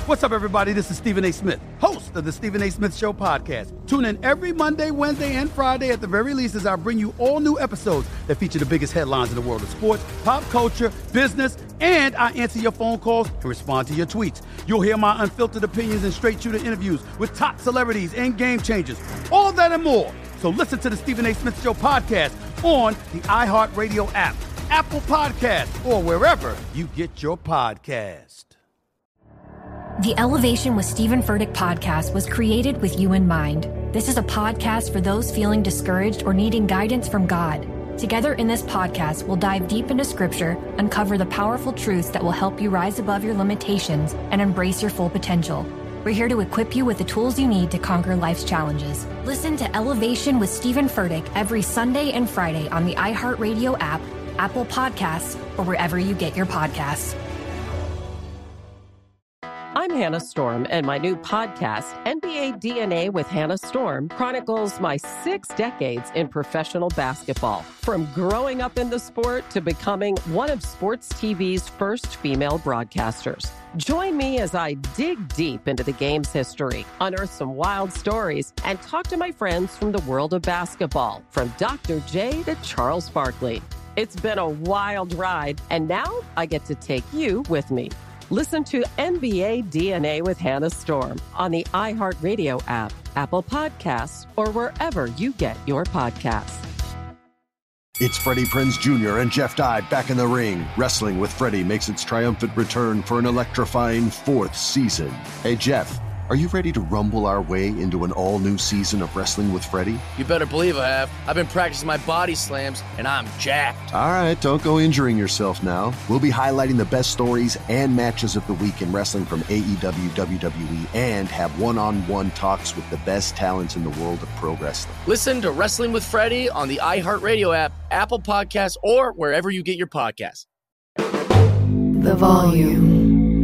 What's up, everybody? This is Stephen A. Smith, host of the Stephen A. Smith Show podcast. Tune in every Monday, Wednesday, and Friday at the very least as I bring you all new episodes that feature the biggest headlines in the world of sports, pop culture, business, and I answer your phone calls and respond to your tweets. You'll hear my unfiltered opinions and straight-shooter interviews with top celebrities and game changers. All that and more. So listen to the Stephen A. Smith Show podcast on the iHeartRadio app, Apple Podcasts, or wherever you get your podcast. The Elevation with Stephen Furtick podcast was created with you in mind. This is a podcast for those feeling discouraged or needing guidance from God. Together in this podcast, we'll dive deep into Scripture, uncover the powerful truths that will help you rise above your limitations and embrace your full potential. We're here to equip you with the tools you need to conquer life's challenges. Listen to Elevation with Stephen Furtick every Sunday and Friday on the iHeartRadio app, Apple Podcasts, or wherever you get your podcasts. I'm Hannah Storm, and my new podcast, NBA DNA with Hannah Storm, chronicles my 6 decades in professional basketball. From growing up in the sport to becoming one of sports TV's first female broadcasters. Join me as I dig deep into the game's history, unearth some wild stories, and talk to my friends from the world of basketball, from Dr. J to Charles Barkley. It's been a wild ride, and now I get to take you with me. Listen to NBA DNA with Hannah Storm on the iHeartRadio app, Apple Podcasts, or wherever you get your podcasts. It's Freddie Prinze Jr. and Jeff Dye back in the ring. Wrestling with Freddie makes its triumphant return for an electrifying 4th season. Hey, Jeff, are you ready to rumble our way into an all-new season of Wrestling with Freddie? You better believe I have. I've been practicing my body slams, and I'm jacked. All right, don't go injuring yourself now. We'll be highlighting the best stories and matches of the week in wrestling from AEW, WWE, and have one-on-one talks with the best talents in the world of pro wrestling. Listen to Wrestling with Freddie on the iHeartRadio app, Apple Podcasts, or wherever you get your podcasts. The Volume.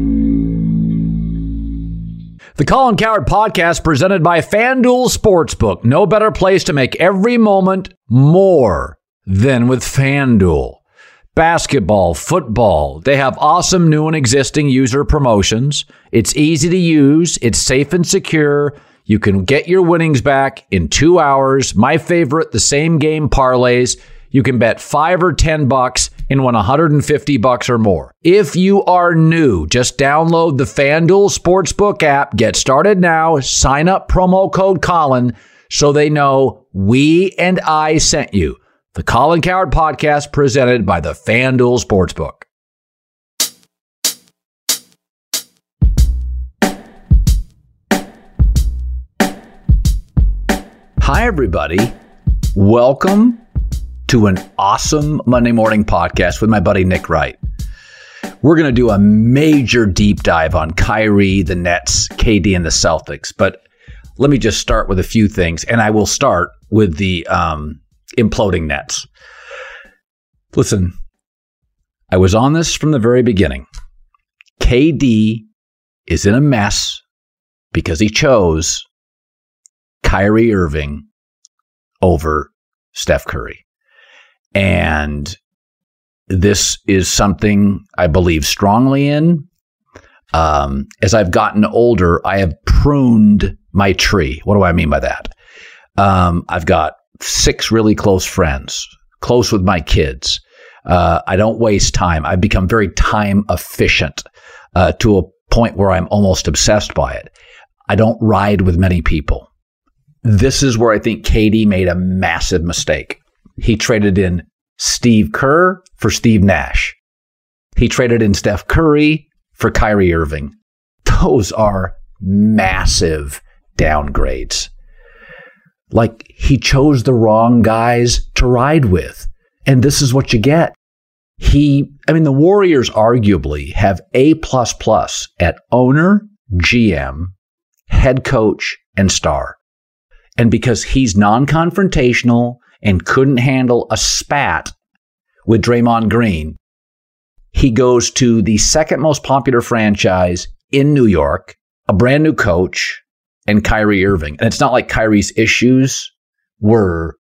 The Colin Cowherd Podcast presented by FanDuel Sportsbook. No better place to make every moment more than with FanDuel. Basketball, football, they have awesome new and existing user promotions. It's easy to use. It's safe and secure. You can get your winnings back in 2 hours. My favorite, the same game parlays. You can bet $5 or $10 and win $150 or more. If you are new, just download the FanDuel Sportsbook app. Get started now. Sign up promo code Colin so they know we and I sent you. The Colin Cowherd Podcast presented by the FanDuel Sportsbook. Hi, everybody. Welcome to an awesome Monday morning podcast with my buddy Nick Wright. We're going to do a major deep dive on Kyrie, the Nets, KD, and the Celtics. But let me just start with a few things, and I will start with the imploding Nets. Listen, I was on this from the very beginning. KD is in a mess because he chose Kyrie Irving over Steph Curry. And this is something I believe strongly in. As I've gotten older, I have pruned my tree. What do I mean by that? I've got 6 really close friends, close with my kids. I don't waste time. I've become very time efficient to a point where I'm almost obsessed by it. I don't ride with many people. This is where I think KD made a massive mistake. He traded in Steve Kerr for Steve Nash. He traded in Steph Curry for Kyrie Irving. Those are massive downgrades. Like, he chose the wrong guys to ride with. And this is what you get. The Warriors arguably have A++ at owner, GM, head coach, and star. And because he's non-confrontational and couldn't handle a spat with Draymond Green, he goes to the second most popular franchise in New York, a brand new coach, and Kyrie Irving. And it's not like Kyrie's issues were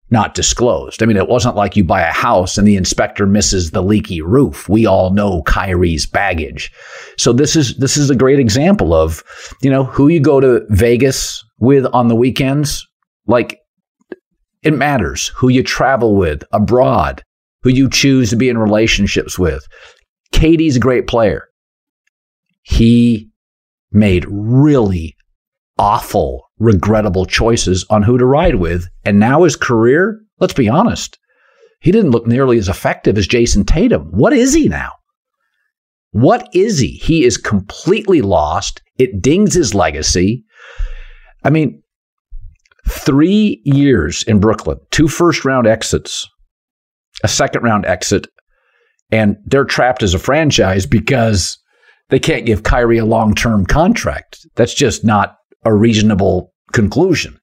not disclosed. I mean, it wasn't like you buy a house and the inspector misses the leaky roof. We all know Kyrie's baggage. So this is a great example of, who you go to Vegas with on the weekends. Like, it matters who you travel with abroad, who you choose to be in relationships with. KD's a great player. He made really awful, regrettable choices on who to ride with. And now his career, let's be honest, he didn't look nearly as effective as Jason Tatum. What is he now? What is he? He is completely lost. It dings his legacy. I mean, 3 years in Brooklyn, 2 first-round exits, a second-round exit, and they're trapped as a franchise because they can't give Kyrie a long-term contract. That's just not a reasonable conclusion.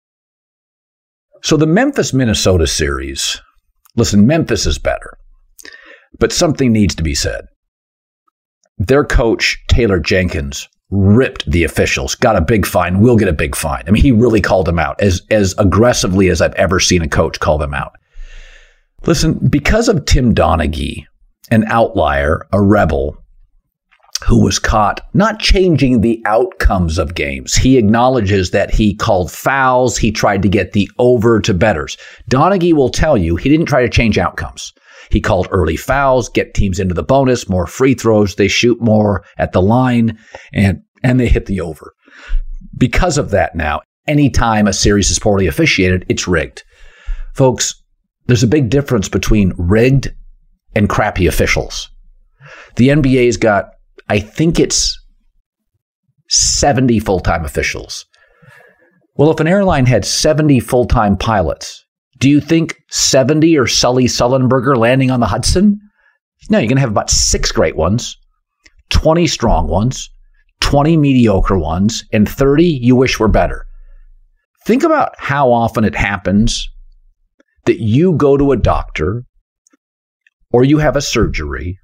So the Memphis-Minnesota series, listen, Memphis is better, but something needs to be said. Their coach, Taylor Jenkins, ripped the officials, got a big fine, will get a big fine. I mean, he really called them out as aggressively as I've ever seen a coach call them out. Listen, because of Tim Donaghy, an outlier, a rebel, who was caught not changing the outcomes of games. He acknowledges that he called fouls. He tried to get the over to bettors. Donaghy will tell you he didn't try to change outcomes. He called early fouls, get teams into the bonus, more free throws. They shoot more at the line, and they hit the over. Because of that now, anytime a series is poorly officiated, it's rigged. Folks, there's a big difference between rigged and crappy officials. The NBA's got, I think it's 70 full-time officials. Well, if an airline had 70 full-time pilots, do you think 70 are Sully Sullenberger landing on the Hudson? No, you're going to have about 6 great ones, 20 strong ones, 20 mediocre ones, and 30 you wish were better. Think about how often it happens that you go to a doctor or you have a surgery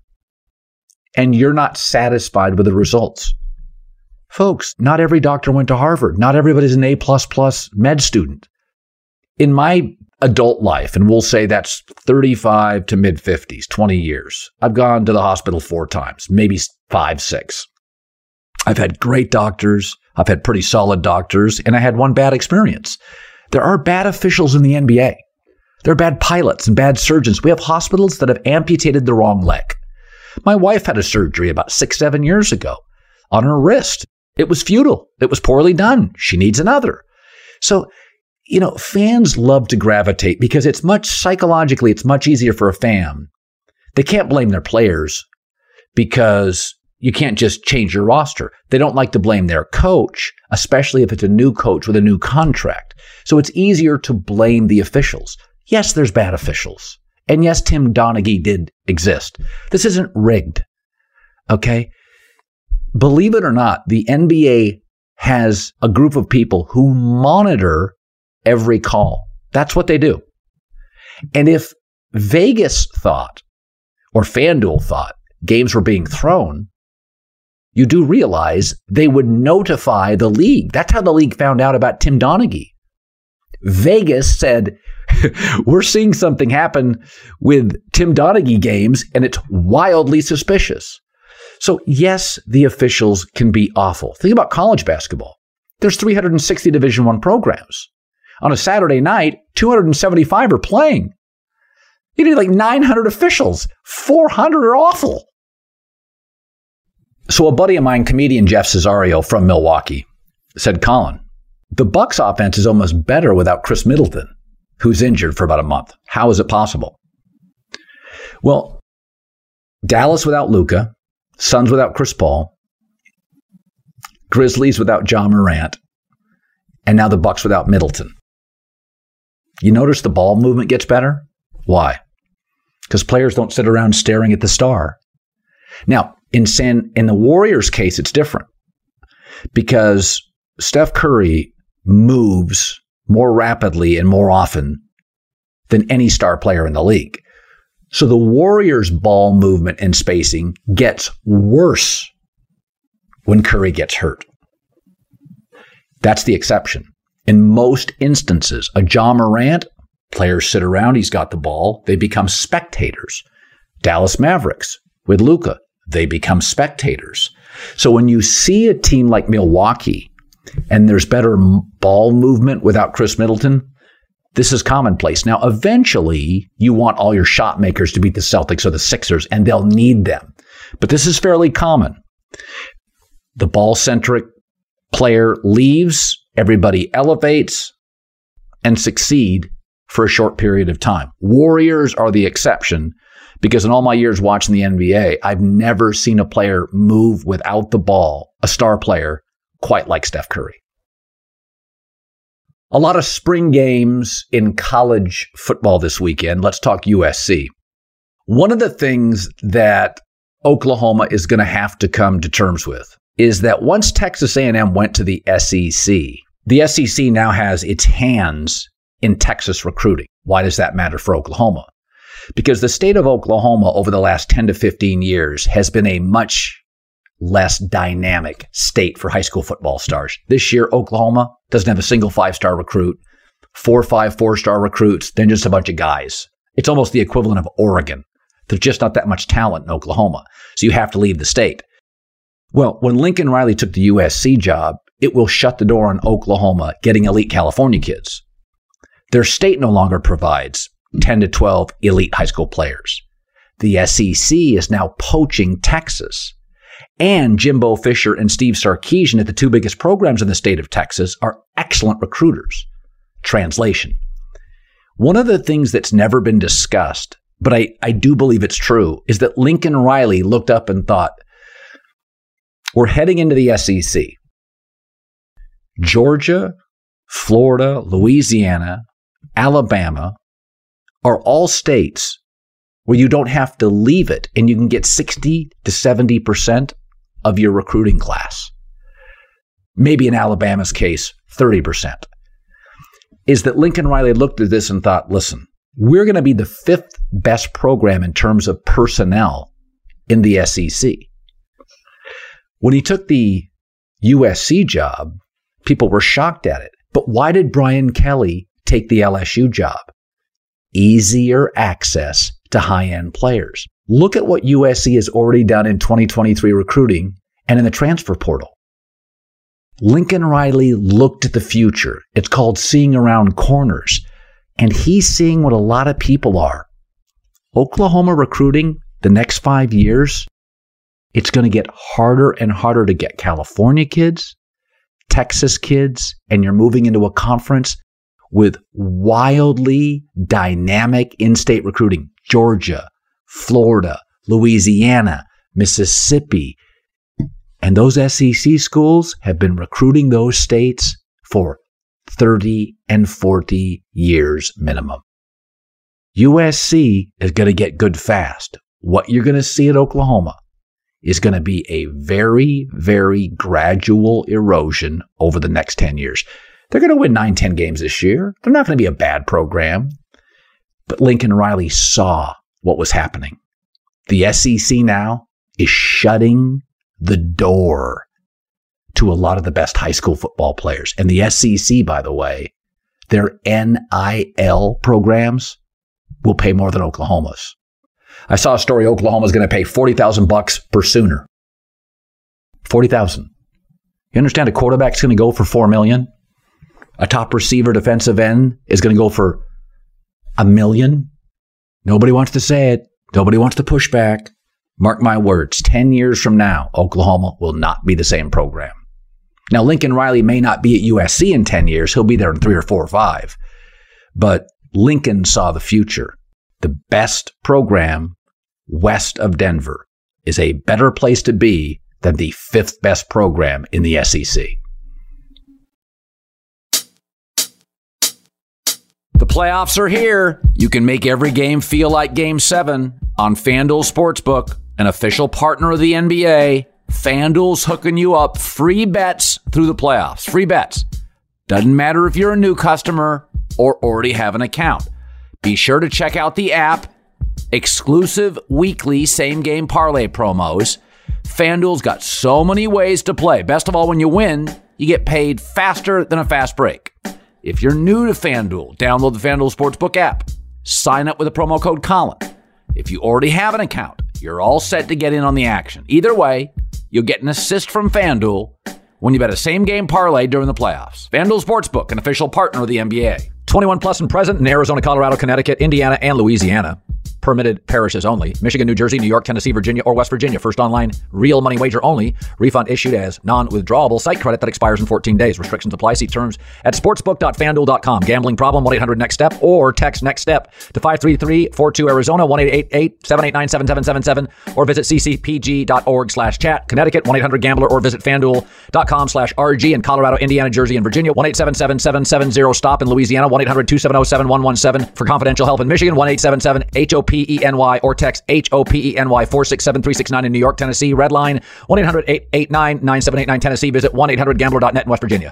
and you're not satisfied with the results. Folks, not every doctor went to Harvard. Not everybody's an A++ med student. In my adult life, and we'll say that's 35 to mid-50s, 20 years, I've gone to the hospital 4 times, maybe 5, 6. I've had great doctors. I've had pretty solid doctors, and I had one bad experience. There are bad officials in the NBA. There are bad pilots and bad surgeons. We have hospitals that have amputated the wrong leg. My wife had a surgery about 6, 7 years ago on her wrist. It was futile. It was poorly done. She needs another. So, fans love to gravitate because it's psychologically much easier for a fan. They can't blame their players because you can't just change your roster. They don't like to blame their coach, especially if it's a new coach with a new contract. So it's easier to blame the officials. Yes, there's bad officials. And yes, Tim Donaghy did exist. This isn't rigged, okay? Believe it or not, the NBA has a group of people who monitor every call. That's what they do. And if Vegas thought, or FanDuel thought, games were being thrown, you do realize they would notify the league. That's how the league found out about Tim Donaghy. Vegas said, we're seeing something happen with Tim Donaghy games, and it's wildly suspicious. So yes, the officials can be awful. Think about college basketball. There's 360 Division I programs. On a Saturday night, 275 are playing. You need like 900 officials. 400 are awful. So a buddy of mine, comedian Jeff Cesario from Milwaukee, said, Colin, the Bucks offense is almost better without Chris Middleton, who's injured for about a month. How is it possible? Well, Dallas without Luka, Suns without Chris Paul, Grizzlies without Ja Morant, and now the Bucks without Middleton. You notice the ball movement gets better? Why? Because players don't sit around staring at the star. Now, in the Warriors' case, it's different because Steph Curry moves more rapidly and more often than any star player in the league. So the Warriors' ball movement and spacing gets worse when Curry gets hurt. That's the exception. In most instances, a Ja Morant, Players sit around, he's got the ball, they become spectators. Dallas Mavericks with Luka, they become spectators. So when you see a team like Milwaukee and there's better ball movement without Chris Middleton, this is commonplace. Now, eventually, you want all your shot makers to beat the Celtics or the Sixers, and they'll need them. But this is fairly common. The ball-centric player leaves, everybody elevates, and succeed for a short period of time. Warriors are the exception, because in all my years watching the NBA, I've never seen a player move without the ball, a star player, quite like Steph Curry. A lot of spring games in college football this weekend. Let's talk USC. One of the things that Oklahoma is going to have to come to terms with is that once Texas A&M went to the SEC now has its hands in Texas recruiting. Why does that matter for Oklahoma? Because the state of Oklahoma over the last 10 to 15 years has been a much less dynamic state for high school football stars. This year, Oklahoma doesn't have a single 5-star recruit, 4 or 5 4-star recruits, then just a bunch of guys. It's almost the equivalent of Oregon. There's just not that much talent in Oklahoma, so you have to leave the state. Well, when Lincoln Riley took the USC job, it will shut the door on Oklahoma getting elite California kids. Their state no longer provides 10 to 12 elite high school players. The SEC is now poaching Texas. And Jimbo Fisher and Steve Sarkisian at the 2 biggest programs in the state of Texas are excellent recruiters. Translation. One of the things that's never been discussed, but I do believe it's true, is that Lincoln Riley looked up and thought, we're heading into the SEC. Georgia, Florida, Louisiana, Alabama are all states where you don't have to leave it and you can get 60 to 70% of your recruiting class. Maybe in Alabama's case, 30%. Is that Lincoln Riley looked at this and thought, listen, we're going to be the 5th best program in terms of personnel in the SEC. When he took the USC job, people were shocked at it. But why did Brian Kelly take the LSU job? Easier access to high-end players. Look at what USC has already done in 2023 recruiting and in the transfer portal. Lincoln Riley looked at the future. It's called seeing around corners. And he's seeing what a lot of people are. Oklahoma recruiting the next 5 years, it's going to get harder and harder to get California kids, Texas kids, and you're moving into a conference with wildly dynamic in-state recruiting. Georgia, Florida, Louisiana, Mississippi. And those SEC schools have been recruiting those states for 30 and 40 years minimum. USC is going to get good fast. What you're going to see at Oklahoma is going to be a very, very gradual erosion over the next 10 years. They're going to win 9-10 games this year. They're not going to be a bad program. But Lincoln Riley saw what was happening. The SEC now is shutting the door to a lot of the best high school football players. And the SEC, by the way, their NIL programs will pay more than Oklahoma's. I saw a story Oklahoma's going to pay $40,000 per Sooner. $40,000. You understand a quarterback's going to go for $4 million? A top receiver defensive end is going to go for $1 million? Nobody wants to say it. Nobody wants to push back. Mark my words, 10 years from now, Oklahoma will not be the same program. Now, Lincoln Riley may not be at USC in 10 years. He'll be there in 3 or 4 or 5. But Lincoln saw the future. The best program west of Denver is a better place to be than the 5th best program in the SEC. The playoffs are here. You can make every game feel like Game 7 on FanDuel Sportsbook, an official partner of the NBA. FanDuel's hooking you up free bets through the playoffs. Free bets. Doesn't matter if you're a new customer or already have an account. Be sure to check out the app. Exclusive weekly same-game parlay promos. FanDuel's got so many ways to play. Best of all, when you win, you get paid faster than a fast break. If you're new to FanDuel, download the FanDuel Sportsbook app. Sign up with the promo code Colin. If you already have an account, you're all set to get in on the action. Either way, you'll get an assist from FanDuel when you bet a same-game parlay during the playoffs. FanDuel Sportsbook, an official partner of the NBA. 21 plus and present in Arizona, Colorado, Connecticut, Indiana, and Louisiana. Permitted parishes only. Michigan, New Jersey, New York, Tennessee, Virginia, or West Virginia. First online, real money wager only. Refund issued as non-withdrawable site credit that expires in 14 days. Restrictions apply. See terms at sportsbook.fanduel.com. Gambling problem, 1-800-NEXT-STEP, or text NEXT STEP to 53342 Arizona, 1-888-789-7777, or visit ccpg.org/chat. Connecticut, 1-800-GAMBLER, or visit fanduel.com/RG. In Colorado, Indiana, Jersey, and Virginia, 1-877-770-STOP. In Louisiana, 1-800-270-7117. For confidential help in Michigan, 1-877-HOPENY, or text HOPENY 467-369. In New York, Tennessee, Redline 1-800-889-9789. Tennessee, visit 1-800-GAMBLER.net in West Virginia.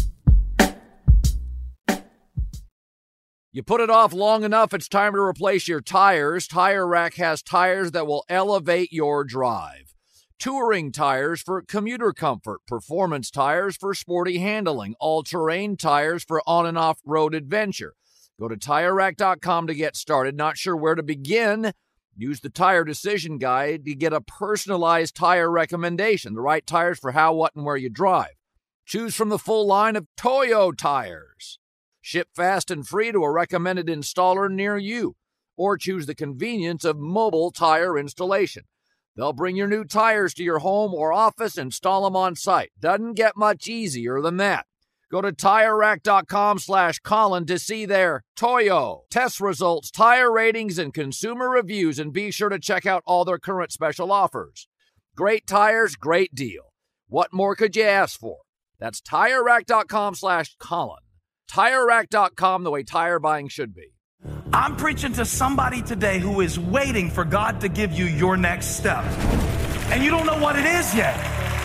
You put it off long enough, it's time to replace your tires. Tire Rack has tires that will elevate your drive. Touring tires for commuter comfort, performance tires for sporty handling, all-terrain tires for on and off-road adventure. Go to TireRack.com to get started. Not sure where to begin? Use the Tire Decision Guide to get a personalized tire recommendation. The right tires for how, what, and where you drive. Choose from the full line of Toyo tires. Ship fast and free to a recommended installer near you. Or choose the convenience of mobile tire installation. They'll bring your new tires to your home or office, install them on site. Doesn't get much easier than that. Go to TireRack.com/Colin to see their Toyo test results, tire ratings, and consumer reviews, and be sure to check out all their current special offers. Great tires, great deal. What more could you ask for? That's TireRack.com/Colin. TireRack.com, the way tire buying should be. I'm preaching to somebody today who is waiting for God to give you your next step, and you don't know what it is yet.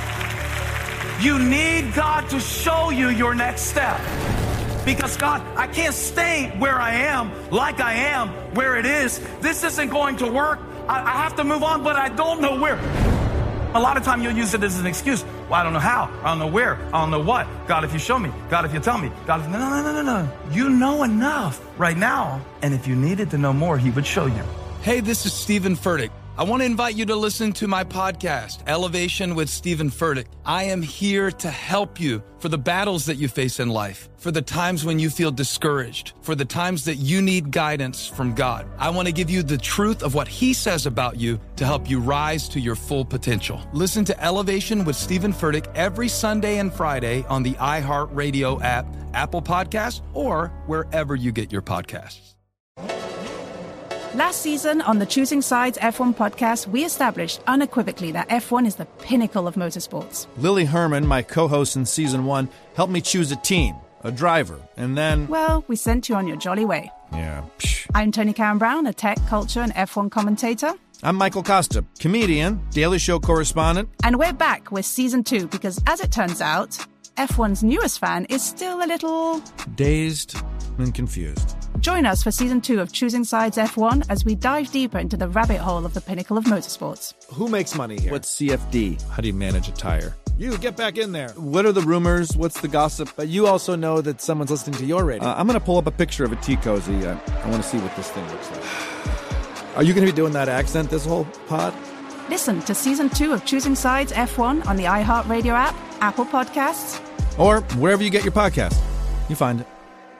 You need God to show you your next step. Because God, I can't stay where I am, like I am, where it is. This isn't going to work. I have to move on, but I don't know where. A lot of time you'll use it as an excuse. Well, I don't know how. I don't know where. I don't know what. God, if you show me. God, if you tell me. God, if... No. You know enough right now. And if you needed to know more, he would show you. Hey, this is Stephen Furtick. I want to invite you to listen to my podcast, Elevation with Stephen Furtick. I am here to help you for the battles that you face in life, for the times when you feel discouraged, for the times that you need guidance from God. I want to give you the truth of what he says about you to help you rise to your full potential. Listen to Elevation with Stephen Furtick every Sunday and Friday on the iHeartRadio app, Apple Podcasts, or wherever you get your podcasts. Last season on the Choosing Sides F1 podcast, we established unequivocally that F1 is the pinnacle of motorsports. Lily Herman, my co-host in Season 1, helped me choose a team, a driver, and then... Well, we sent you on your jolly way. Yeah, I'm Tony Karen Brown, a tech, culture, and F1 commentator. I'm Michael Costa, comedian, Daily Show correspondent. And we're back with Season 2 because, as it turns out, F1's newest fan is still a little... dazed and confused. Join us for Season 2 of Choosing Sides F1 as we dive deeper into the rabbit hole of the pinnacle of motorsports. Who makes money here? What's CFD? How do you manage a tire? You, get back in there. What are the rumors? What's the gossip? But you also know that someone's listening to your radio. I'm going to pull up a picture of a tea cozy. I want to see what this thing looks like. Are you going to be doing that accent this whole pod? Listen to Season 2 of Choosing Sides F1 on the iHeartRadio app, Apple Podcasts, or wherever you get your podcast. You find it.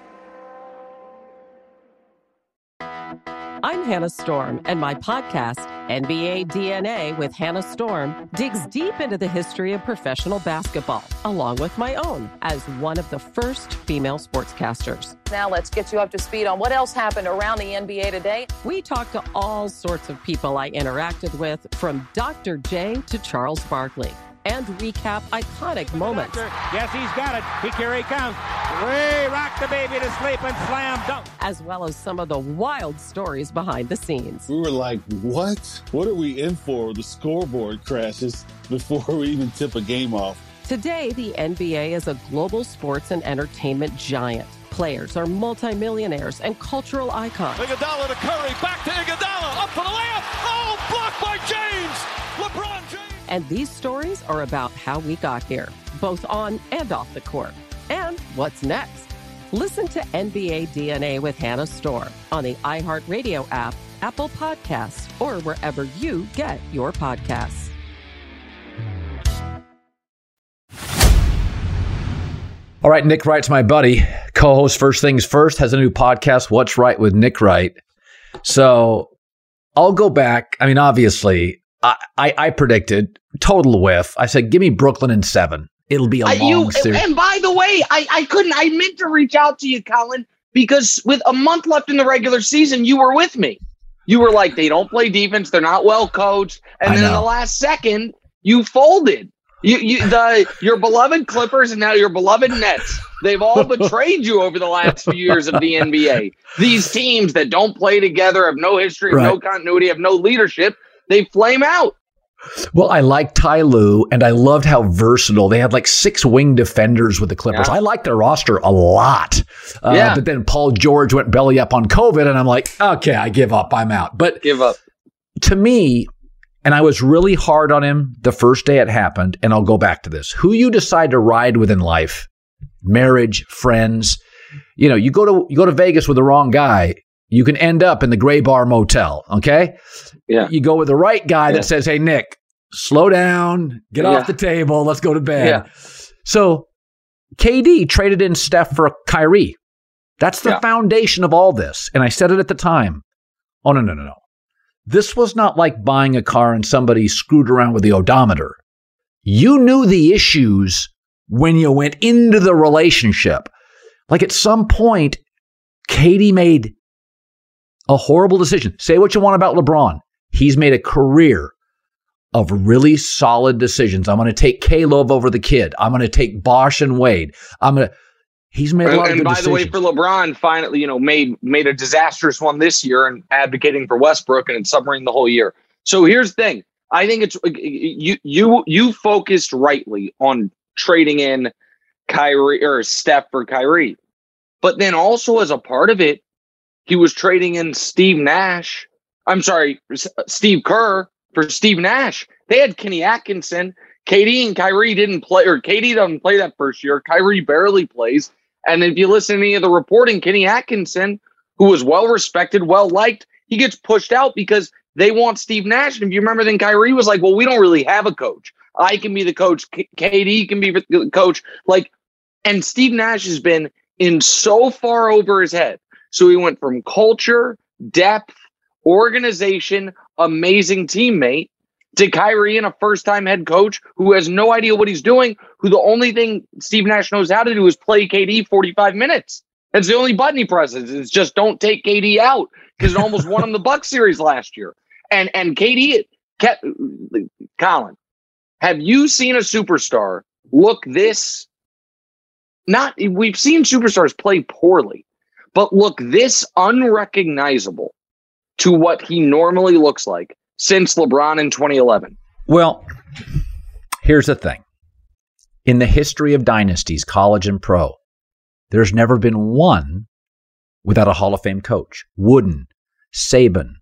I'm Hannah Storm, and my podcast, NBA DNA with Hannah Storm, digs deep into the history of professional basketball, along with my own, as one of the first female sportscasters. Now let's get you up to speed on what else happened around the NBA today. We talk to all sorts of people I interacted with, from Dr. J to Charles Barkley, and recap iconic moments. Yes, he's got it. Here he comes. Way rock the baby to sleep and slam dunk. As well as some of the wild stories behind the scenes. We were like, what? What are we in for? The scoreboard crashes before we even tip a game off. Today, the NBA is a global sports and entertainment giant. Players are multimillionaires and cultural icons. Iguodala to Curry, back to Iguodala, up for the layup. Oh, blocked by James. LeBron James. And these stories are about how we got here, both on and off the court. And what's next? Listen to NBA DNA with Hannah Storm on the iHeartRadio app, Apple Podcasts, or wherever you get your podcasts. All right, Nick Wright's my buddy, co-host First Things First, has a new podcast, What's Right with Nick Wright. So I'll go back. I mean, obviously, I predicted total whiff. I said, give me Brooklyn in 7. It'll be a long series. And by the way, I meant to reach out to you, Colin, because with a month left in the regular season, you were with me. You were like, they don't play defense. They're not well coached. And then in the last second, you folded. Your beloved Clippers and now your beloved Nets, they've all betrayed you over the last few years of the NBA. These teams that don't play together, have no history, have no continuity, have no leadership, they flame out. Well, I like Ty Lue, and I loved how versatile. They had like 6 wing defenders with the Clippers. I liked their roster a lot. But then Paul George went belly up on COVID, and I'm like, okay, I give up. I'm out. But give up. To me, and I was really hard on him the first day it happened, and I'll go back to this. Who you decide to ride with in life, marriage, friends, you go to Vegas with the wrong guy, you can end up in the Gray Bar Motel, okay? Yeah. You go with the right guy that says, hey, Nick, slow down, get off the table, let's go to bed. Yeah. So KD traded in Steph for Kyrie. That's the foundation of all this. And I said it at the time. Oh, no. This was not like buying a car and somebody screwed around with the odometer. You knew the issues when you went into the relationship. Like at some point, KD made a horrible decision. Say what you want about LeBron. He's made a career of really solid decisions. I'm going to take K-Love over the kid. I'm going to take Bosh and Wade. He's made a lot of good decisions. And by the way, for LeBron, finally, made a disastrous one this year and advocating for Westbrook and submarine the whole year. So here's the thing. I think it's you focused rightly on trading in Kyrie or Steph for Kyrie. But then also as a part of it, he was trading in Steve Kerr for Steve Nash. They had Kenny Atkinson. KD and Kyrie didn't play, or KD doesn't play that first year. Kyrie barely plays. And if you listen to any of the reporting, Kenny Atkinson, who was well-respected, well-liked, he gets pushed out because they want Steve Nash. And if you remember, then Kyrie was like, well, we don't really have a coach. I can be the coach. KD can be the coach. And Steve Nash has been in so far over his head. So he went from culture, depth, organization, amazing teammate, to Kyrie and a first-time head coach who has no idea what he's doing, who the only thing Steve Nash knows how to do is play KD 45 minutes. That's the only button he presses. It's just don't take KD out, because it almost won him the Bucks series last year. And KD kept, Colin, have you seen a superstar look this? We've seen superstars play poorly, but look this unrecognizable to what he normally looks like since LeBron in 2011. Well, here's the thing. In the history of dynasties, college and pro, there's never been one without a Hall of Fame coach. Wooden, Saban,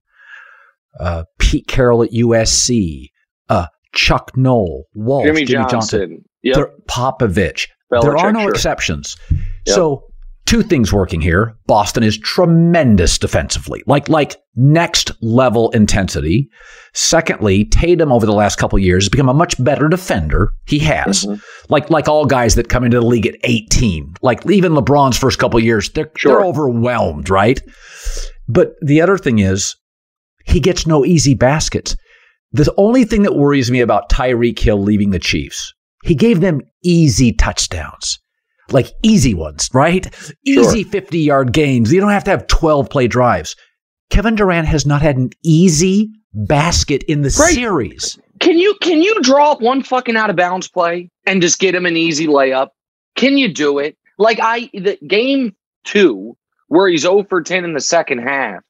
Pete Carroll at USC, Chuck Noll, Walsh, Jimmy Johnson, Popovich. Belichick, there are no exceptions. Yep. So, two things working here. Boston is tremendous defensively, like next level intensity. Secondly, Tatum over the last couple of years has become a much better defender. He has, like all guys that come into the league at 18. Like even LeBron's first couple of years, they're overwhelmed, right? But the other thing is, he gets no easy baskets. The only thing that worries me about Tyreek Hill leaving the Chiefs, he gave them easy touchdowns. Like easy ones, right? Easy 50-yard gains. You don't have to have 12-play drives. Kevin Durant has not had an easy basket in the series. Can you draw up one fucking out of bounds play and just get him an easy layup? Can you do it? The game 2 where he's 0 for 10 in the second half.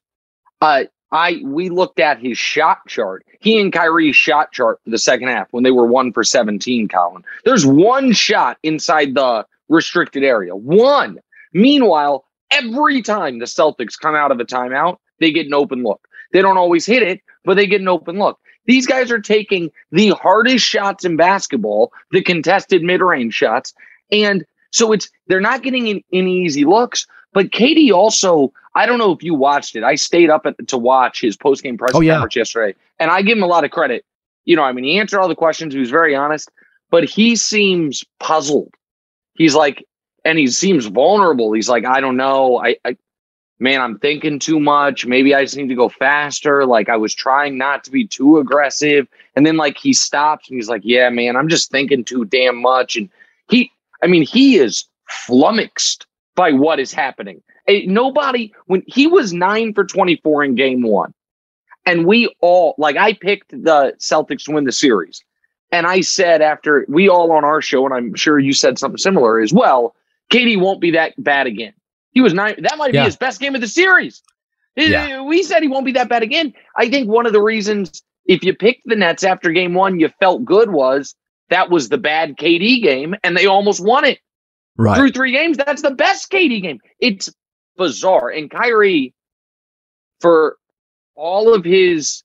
We looked at his shot chart. He and Kyrie's shot chart for the second half when they were 1 for 17, Colin. There's one shot inside the restricted area. One. Meanwhile, every time the Celtics come out of a timeout, they get an open look. They don't always hit it, but they get an open look. These guys are taking the hardest shots in basketball, the contested mid-range shots, and So they're not getting any easy looks. But KD also, I don't know if you watched it. I stayed up to watch his post-game press conference yesterday, and I give him a lot of credit. He answered all the questions. He was very honest, but he seems puzzled. He's like, and he seems vulnerable. He's like, I don't know. Man, I'm thinking too much. Maybe I just need to go faster. Like, I was trying not to be too aggressive. And then, like, he stops and he's like, yeah, man, I'm just thinking too damn much. And he is flummoxed by what is happening. When he was 9 for 24 in game 1, and we all, like, I picked the Celtics to win the series. And I said, after we all on our show, and I'm sure you said something similar as well, KD won't be that bad again. He was 9. That might be his best game of the series. Yeah. We said he won't be that bad again. I think one of the reasons, if you picked the Nets after game 1, you felt good was that was the bad KD game, and they almost won it. Right. Through 3 games, that's the best KD game. It's bizarre. And Kyrie, for all of his,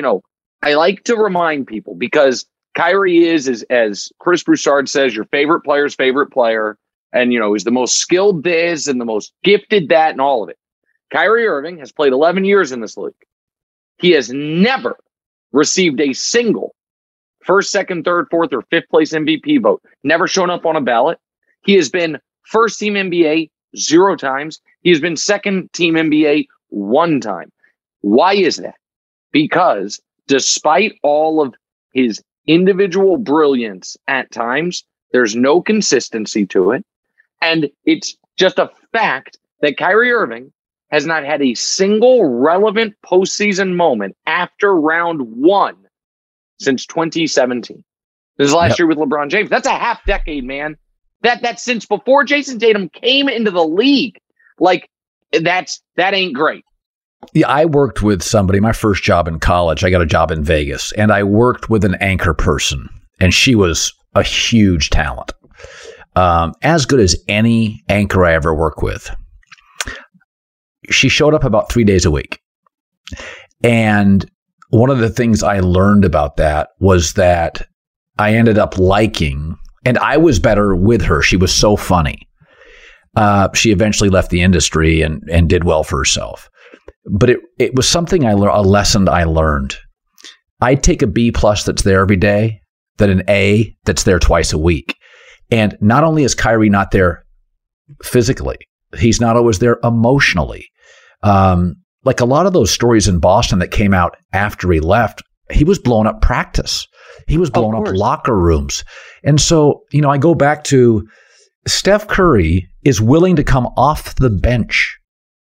I like to remind people, because Kyrie is as Chris Broussard says, your favorite player's favorite player. And, he's the most skilled this and the most gifted that and all of it. Kyrie Irving has played 11 years in this league. He has never received a single first, second, third, fourth, or fifth place MVP vote. Never shown up on a ballot. He has been first team NBA 0 times. He has been second team NBA 1 time. Why is that? Because despite all of his individual brilliance at times, there's no consistency to it. And it's just a fact that Kyrie Irving has not had a single relevant postseason moment after round 1 since 2017. This is last year with LeBron James. That's a half decade, man. That's since before Jason Tatum came into the league. Like, that ain't great. Yeah, I worked with somebody, my first job in college, I got a job in Vegas, and I worked with an anchor person, and she was a huge talent. As good as any anchor I ever worked with. She showed up about 3 days a week. And one of the things I learned about that was that I ended up liking, and I was better with her. She was so funny. She eventually left the industry and did well for herself. But it was something a lesson I learned. I take a B+ that's there every day than an A that's there twice a week. And not only is Kyrie not there physically, he's not always there emotionally. Like a lot of those stories in Boston that came out after he left, he was blowing up practice. He was blowing up locker rooms. And so, I go back to Steph Curry is willing to come off the bench.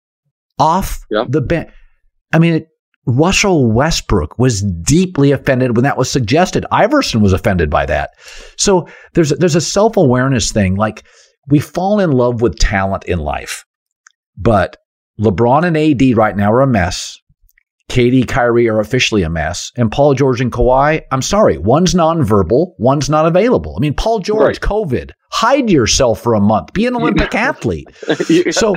The bench. I mean, Russell Westbrook was deeply offended when that was suggested. Iverson was offended by that. So there's a self-awareness thing. Like, we fall in love with talent in life, but LeBron and AD right now are a mess. KD, Kyrie are officially a mess. And Paul George and Kawhi, I'm sorry, one's nonverbal, one's not available. I mean, Paul George, COVID, hide yourself for a month, be an Olympic athlete. So,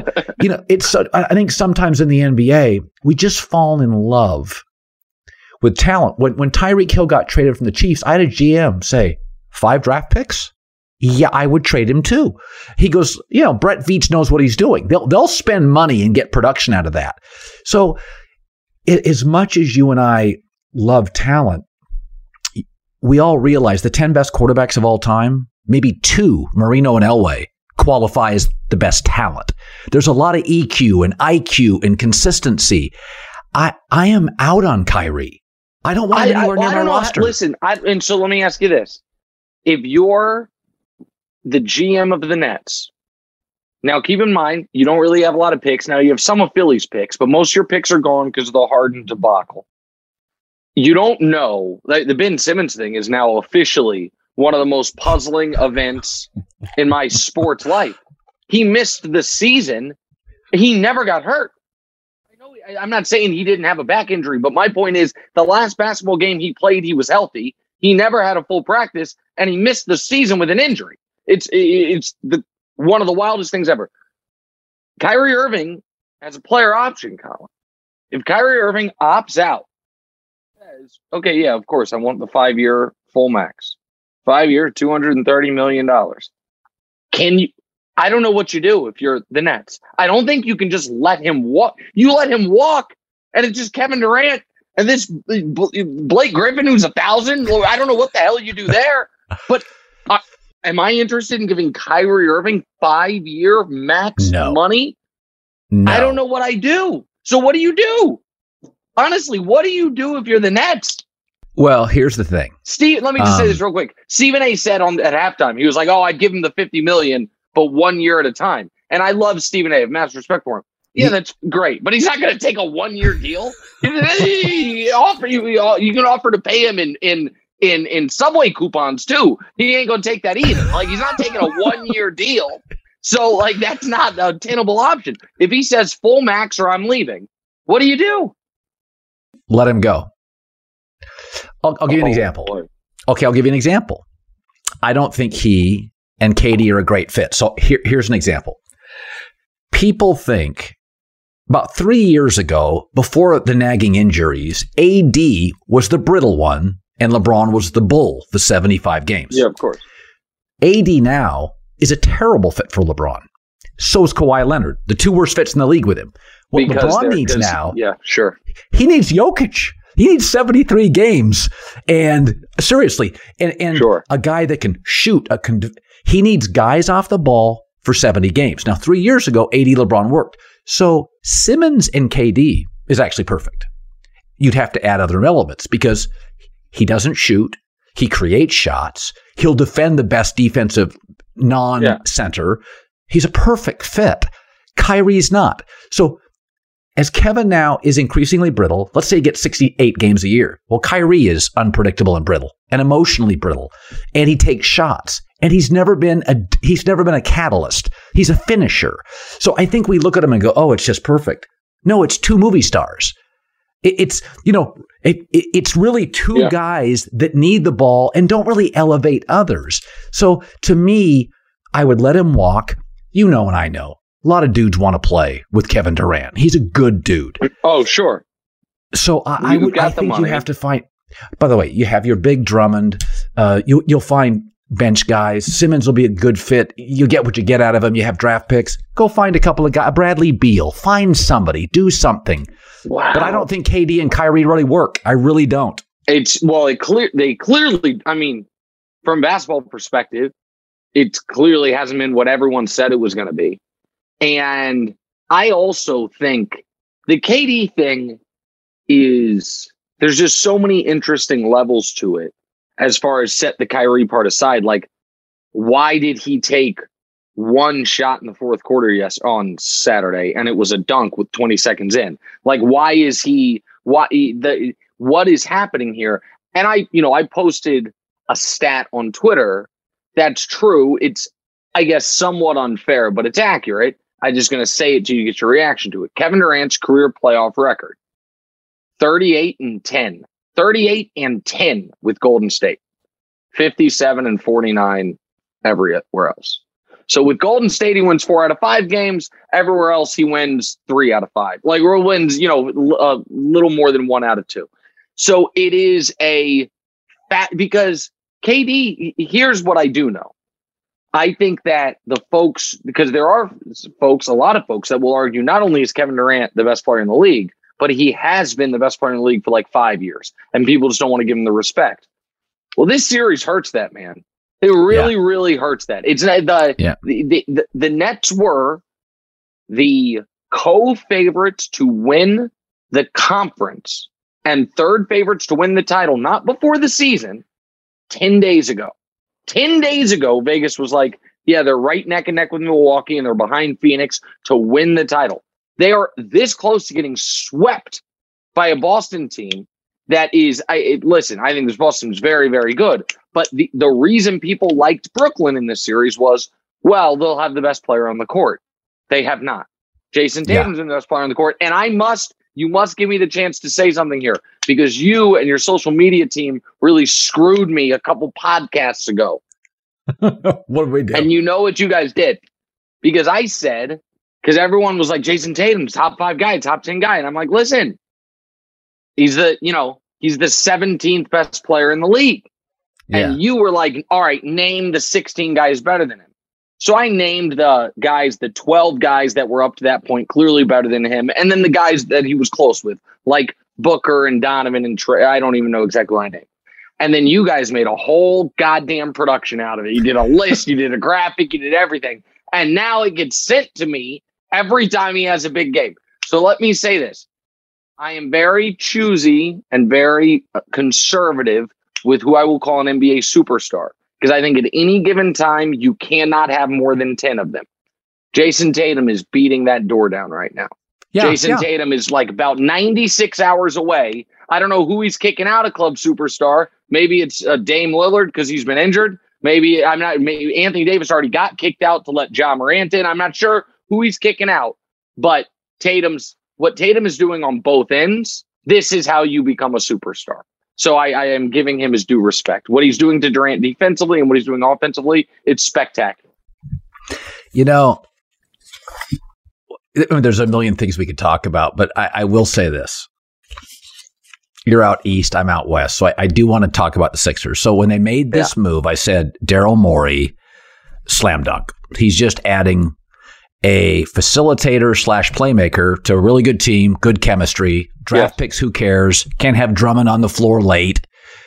I think sometimes in the NBA, we just fall in love with talent. When Tyreek Hill got traded from the Chiefs, I had a GM say, 5 draft picks? Yeah, I would trade him too. He goes, Brett Veach knows what he's doing. They'll spend money and get production out of that. So, as much as you and I love talent, we all realize the 10 best quarterbacks of all time, maybe 2, Marino and Elway, qualify as the best talent. There's a lot of EQ and IQ and consistency. I am out on Kyrie. I don't want him anywhere near my roster. Listen, and so let me ask you this. If you're the GM of the Nets, now, keep in mind, you don't really have a lot of picks. Now, you have some of Philly's picks, but most of your picks are gone because of the Harden debacle. You don't know. The Ben Simmons thing is now officially one of the most puzzling events in my sports life. He missed the season. He never got hurt. I'm not saying he didn't have a back injury, but my point is the last basketball game he played, he was healthy. He never had a full practice, and he missed the season with an injury. It's one of the wildest things ever. Kyrie Irving has a player option, Colin. If Kyrie Irving opts out, says, okay, yeah, of course, I want the 5-year full max. 5 year, $230 million. I don't know what you do if you're the Nets. I don't think you can just let him walk. You let him walk, and it's just Kevin Durant and this Blake Griffin who's 1,000. I don't know what the hell you do there. But am I interested in giving Kyrie Irving 5-year max money? No. I don't know what I do. So what do you do? Honestly, what do you do if you're the Nets? Well, here's the thing. Steve, let me just say this real quick. Stephen A said at halftime, he was like, I'd give him the $50 million, but 1 year at a time. And I love Stephen A. I have massive respect for him. Yeah, that's great. But he's not going to take a 1-year deal. You can offer to pay him in Subway coupons too. He ain't going to take that either. Like, he's not taking a 1-year deal. So, like, that's not a tenable option. If he says full max or I'm leaving, what do you do? Let him go. I'll give you an example. Boy. Okay, I'll give you an example. I don't think he and KD are a great fit. So here's an example. People think about 3 years ago, before the nagging injuries, AD was the brittle one and LeBron was the bull, the 75 games. Yeah, of course. AD now is a terrible fit for LeBron. So is Kawhi Leonard, the two worst fits in the league with him. What LeBron needs now, yeah, sure. He needs Jokic. He needs 73 games, and seriously, and sure. A guy that can shoot. He needs guys off the ball for 70 games. Now, 3 years ago, AD LeBron worked. So Simmons and KD is actually perfect. You'd have to add other elements because he doesn't shoot. He creates shots. He'll defend the best defensive non-center. He's a perfect fit. Kyrie's not. So as Kevin now is increasingly brittle, let's say he gets 68 games a year. Well, Kyrie is unpredictable and brittle and emotionally brittle, and he takes shots. And he's never been a catalyst. He's a finisher. So I think we look at him and go, "Oh, it's just perfect." No, it's two movie stars. It's really two guys that need the ball and don't really elevate others. So to me, I would let him walk. You know, and I know. A lot of dudes want to play with Kevin Durant. He's a good dude. Oh, sure. So I think you have to find. By the way, you have your big Drummond. You'll find bench guys. Simmons will be a good fit. You get what you get out of him. You have draft picks. Go find a couple of guys. Bradley Beal. Find somebody. Do something. Wow. But I don't think KD and Kyrie really work. I really don't. They clearly. I mean, from a basketball perspective, it clearly hasn't been what everyone said it was going to be. And I also think the KD thing is there's just so many interesting levels to it as far as set the Kyrie part aside. Like, why did he take one shot in the fourth quarter on Saturday and it was a dunk with 20 seconds in? Like, what is happening here? And I posted a stat on Twitter that's true. It's, I guess, somewhat unfair, but it's accurate. I'm just going to say it to you, get your reaction to it. Kevin Durant's career playoff record, 38-10. 38-10 with Golden State. 57-49 everywhere else. So with Golden State, he wins 4 out of 5 games. Everywhere else, he wins 3 out of 5. Like, or wins, a little more than 1 out of 2. So it is a fact because KD, here's what I do know. I think that the folks, because there are a lot of folks that will argue not only is Kevin Durant the best player in the league, but he has been the best player in the league for like 5 years, and people just don't want to give him the respect. Well, this series hurts that, man. It really hurts that. It's the Nets were the co-favorites to win the conference and third favorites to win the title, not before the season, 10 days ago. 10 days ago, Vegas was like, yeah, they're right neck and neck with Milwaukee, and they're behind Phoenix to win the title. They are this close to getting swept by a Boston team that is, listen, I think this Boston is very, very good. But the reason people liked Brooklyn in this series was, well, they'll have the best player on the court. They have not. Jason Tatum's the best player on the court. And you must give me the chance to say something here, because you and your social media team really screwed me a couple podcasts ago. What did we do? And you know what you guys did? Because I said, because everyone was like, Jason Tatum's top 5 guy, top 10 guy. And I'm like, listen, he's the 17th best player in the league. Yeah. And you were like, all right, name the 16 guys better than him. So I named the 12 guys that were up to that point, clearly better than him. And then the guys that he was close with, like Booker and Donovan and Trey. I don't even know exactly what I named. And then you guys made a whole goddamn production out of it. You did a list, you did a graphic, you did everything. And now it gets sent to me every time he has a big game. So let me say this. I am very choosy and very conservative with who I will call an NBA superstar. Because I think at any given time, you cannot have more than 10 of them. Jason Tatum is beating that door down right now. Jason Tatum is like about 96 hours away. I don't know who he's kicking out of club superstar. Maybe it's Dame Lillard because he's been injured. Maybe Anthony Davis already got kicked out to let Ja Morant in. I'm not sure who he's kicking out. But what Tatum is doing on both ends, this is how you become a superstar. So I am giving him his due respect. What he's doing to Durant defensively and what he's doing offensively, it's spectacular. You know, there's a million things we could talk about, but I will say this. You're out east, I'm out west. So I do want to talk about the Sixers. So when they made this move, I said, Daryl Morey, slam dunk. He's just adding a facilitator / playmaker to a really good team, good chemistry, draft picks, who cares? Can't have Drummond on the floor late.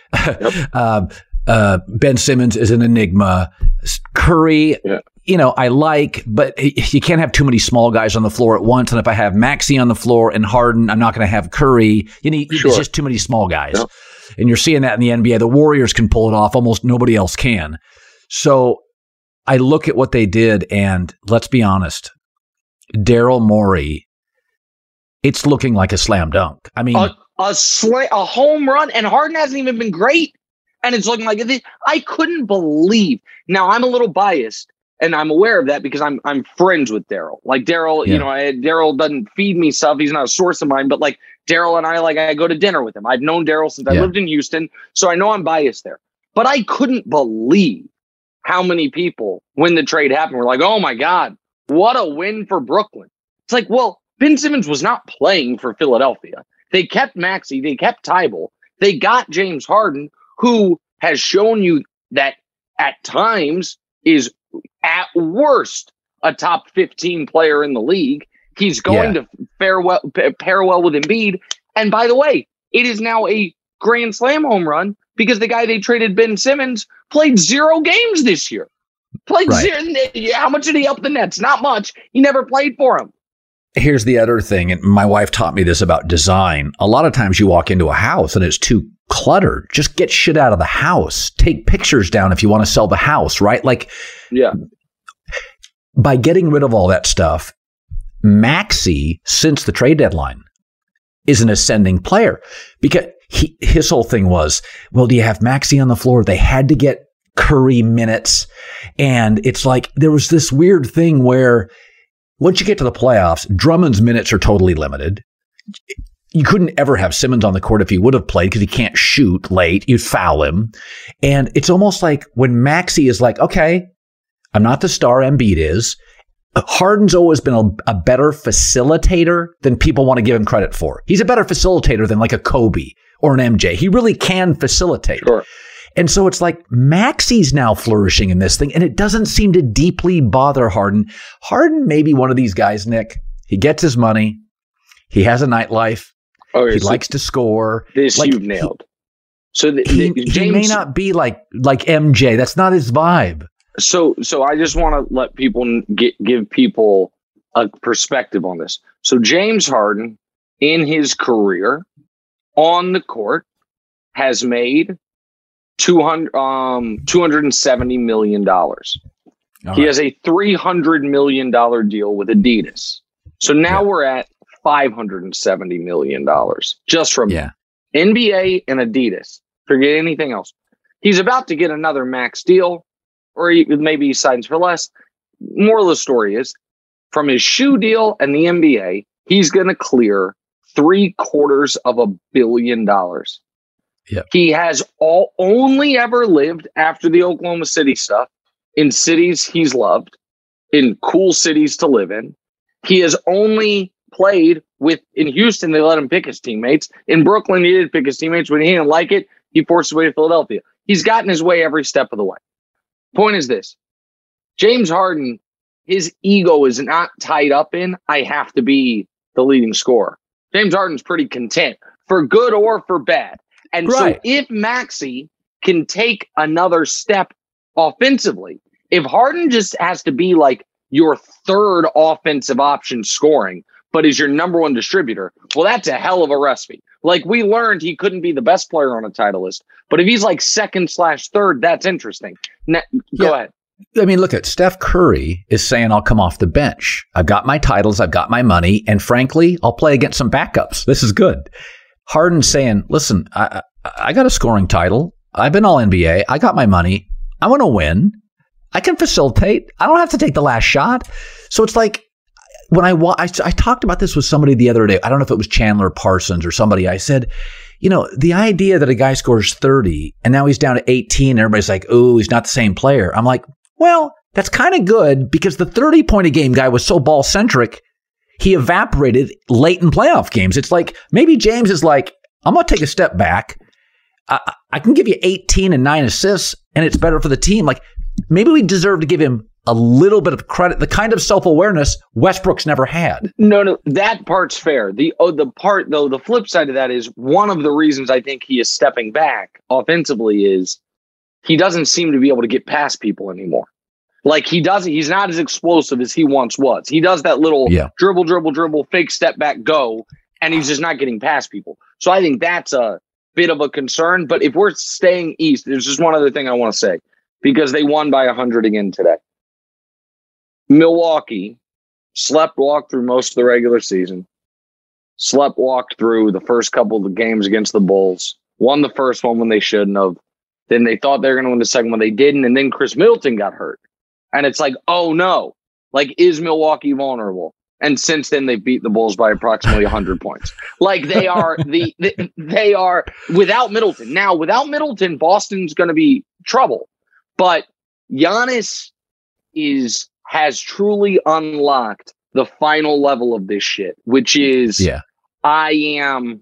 Ben Simmons is an enigma. Curry, I like, but you can't have too many small guys on the floor at once. And if I have Maxey on the floor and Harden, I'm not going to have Curry. It's just too many small guys. Yep. And you're seeing that in the NBA. The Warriors can pull it off. Almost nobody else can. So I look at what they did, and let's be honest, Daryl Morey, it's looking like a slam dunk. I mean, a home run, and Harden hasn't even been great, and it's looking like this. I couldn't believe. Now I'm a little biased, and I'm aware of that because I'm friends with Daryl. Like Daryl, Daryl doesn't feed me stuff. He's not a source of mine, but like Daryl and I go to dinner with him. I've known Daryl since I lived in Houston, so I know I'm biased there. But I couldn't believe how many people, when the trade happened, were like, oh my God, what a win for Brooklyn. It's like, well, Ben Simmons was not playing for Philadelphia. They kept Maxey, they kept Tybal, they got James Harden, who has shown you that at times is at worst a top 15 player in the league. He's going to pair well with Embiid. And by the way, it is now a Grand Slam home run because the guy they traded, Ben Simmons, played 0 games this year. Zero. How much did he help the Nets? Not much. He never played for him. Here's the other thing, and my wife taught me this about design. A lot of times you walk into a house and it's too cluttered. Just get shit out of the house. Take pictures down if you want to sell the house, right? By getting rid of all that stuff, Maxey, since the trade deadline, is an ascending player because his whole thing was, well, do you have Maxey on the floor? They had to get Curry minutes. And it's like there was this weird thing where once you get to the playoffs, Drummond's minutes are totally limited. You couldn't ever have Simmons on the court if he would have played because he can't shoot late. You'd foul him. And it's almost like when Maxey is like, okay, I'm not the star Embiid is. Harden's always been a better facilitator than people want to give him credit for. He's a better facilitator than like a Kobe or an MJ. He really can facilitate. Sure. And so it's like Maxey's now flourishing in this thing, and it doesn't seem to deeply bother Harden. Harden may be one of these guys, Nick. He gets his money. He has a nightlife. He likes to score. This you've nailed. He may not be like MJ. That's not his vibe. So I just want to let people give people a perspective on this. So James Harden, in his career on the court, has made $270 million. He has a $300 million deal with Adidas. So now we're at $570 million just from NBA and Adidas. Forget anything else. He's about to get another max deal, or maybe he signs for less. Moral of the story is, from his shoe deal and the NBA, he's going to clear $750 million. Yep. He has only ever lived after the Oklahoma City stuff in cities he's loved, in cool cities to live in. He has only played in Houston, they let him pick his teammates. In Brooklyn, he did pick his teammates. When he didn't like it, he forced his way to Philadelphia. He's gotten his way every step of the way. Point is this. James Harden, his ego is not tied up in, I have to be the leading scorer. James Harden's pretty content, for good or for bad. And so if Maxey can take another step offensively, if Harden just has to be like your third offensive option scoring, but is your number one distributor, well, that's a hell of a recipe. Like, we learned he couldn't be the best player on a title list, but if he's like second/third, that's interesting. Go ahead. I mean, look at Steph Curry is saying, I'll come off the bench. I've got my titles. I've got my money. And frankly, I'll play against some backups. This is good. Harden's saying, listen, I got a scoring title. I've been all NBA. I got my money. I want to win. I can facilitate. I don't have to take the last shot. So it's like, when I talked about this with somebody the other day, I don't know if it was Chandler Parsons or somebody, I said, you know, the idea that a guy scores 30 and now he's down to 18 and everybody's like, oh, he's not the same player. I'm like, well, that's kind of good because the 30-point-a-game guy was so ball-centric, he evaporated late in playoff games. It's like maybe James is like, I'm going to take a step back. I can give you 18 and 9 assists, and it's better for the team. Like, maybe we deserve to give him a little bit of credit, the kind of self-awareness Westbrook's never had. No, that part's fair. The part, though, the flip side of that is one of the reasons I think he is stepping back offensively is he doesn't seem to be able to get past people anymore. Like, he's not as explosive as he once was. He does that little dribble, fake step back, go, and he's just not getting past people. So I think that's a bit of a concern. But if we're staying East, there's just one other thing I want to say, because they won by 100 again today. Milwaukee walked through most of the regular season, walked through the first couple of the games against the Bulls, won the first one when they shouldn't have. Then they thought they were going to win the second one. They didn't. And then Chris Middleton got hurt. And it's like, oh no, like, is Milwaukee vulnerable? And since then, they've beat the Bulls by approximately 100 points. Like, they are they are without Middleton. Now, without Middleton, Boston's going to be trouble. But Giannis has truly unlocked the final level of this shit, which is I am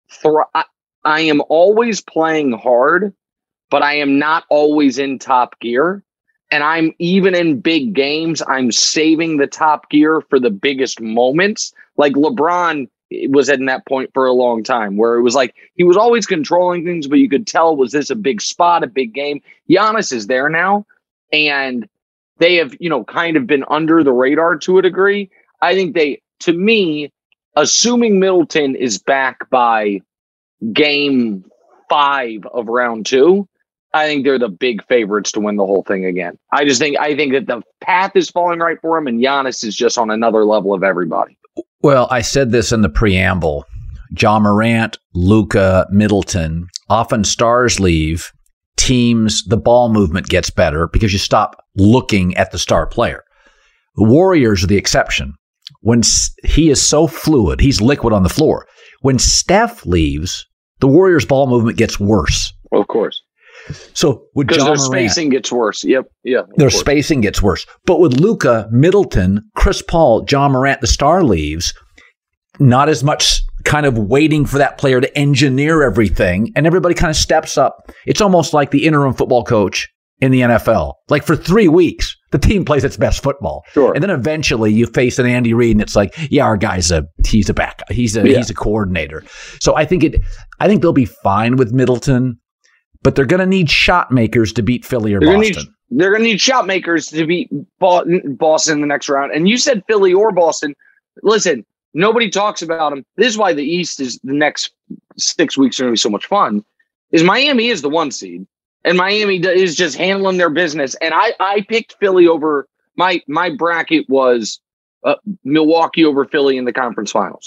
always playing hard, but I am not always in top gear. And I'm even in big games, I'm saving the top gear for the biggest moments. Like LeBron was at that point for a long time where it was like he was always controlling things, but you could tell, was this a big spot, a big game? Giannis is there now, and they have, kind of been under the radar to a degree. I think to me, assuming Middleton is back by game 5 of round 2, I think they're the big favorites to win the whole thing again. I think that the path is falling right for him, and Giannis is just on another level of everybody. Well, I said this in the preamble. Ja Morant, Luka, Middleton, often stars leave. Teams, the ball movement gets better because you stop looking at the star player. The Warriors are the exception. When he is so fluid, he's liquid on the floor. When Steph leaves, the Warriors' ball movement gets worse. Well, of course. So with because Ja their Morant, spacing gets worse. Yep. Yeah. Their spacing gets worse. But with Luka, Middleton, Chris Paul, Ja Morant, the star leaves, not as much kind of waiting for that player to engineer everything, and everybody kind of steps up. It's almost like the interim football coach in the NFL. Like, for 3 weeks, the team plays its best football. Sure. And then eventually you face an Andy Reid, and it's like, yeah, our guy's he's a back. He's a coordinator. So I think they'll be fine with Middleton. But they're going to need shot makers to beat Philly or Boston. They're going to need shot makers to beat Boston in the next round. And you said Philly or Boston. Listen, nobody talks about them. This is why the East is the next 6 weeks are going to be so much fun. Is Miami is the 1 seed, and Miami is just handling their business. And I picked Philly over my bracket was Milwaukee over Philly in the conference finals.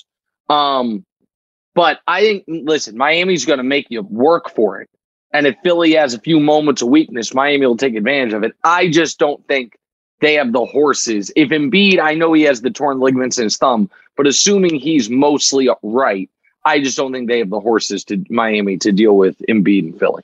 But I think, listen, Miami's going to make you work for it. And if Philly has a few moments of weakness, Miami will take advantage of it. I just don't think they have the horses. If Embiid, I know he has the torn ligaments in his thumb, but assuming he's mostly right, I just don't think they have the horses to Miami to deal with Embiid and Philly.